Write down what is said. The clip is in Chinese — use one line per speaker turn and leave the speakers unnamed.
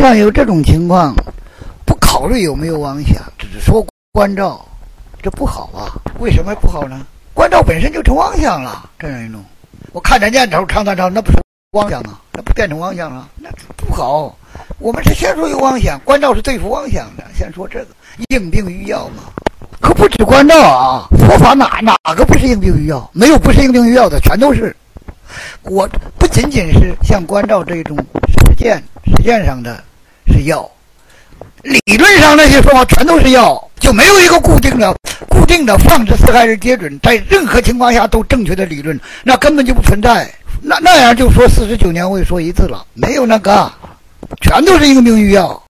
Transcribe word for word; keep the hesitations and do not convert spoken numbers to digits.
上有这种情况，不考虑有没有妄想，只是说关照，这不好啊。为什么不好呢？关照本身就成妄想了，这样一种，我看着念头常常常，那不是妄想啊，那不变成妄想了，那不好。我们是先说有妄想，关照是对付妄想的，先说这个应病于药嘛。可不止关照啊，佛法哪哪个不是应病于药？没有不是应病于药的，全都是。我不仅仅是像关照这种实践实践上的是药，理论上那些说法全都是药，就没有一个固定的固定的放之四害而皆准，在任何情况下都正确的理论，那根本就不存在。那那样就说四十九年未说一次了，没有那个，全都是应病于药。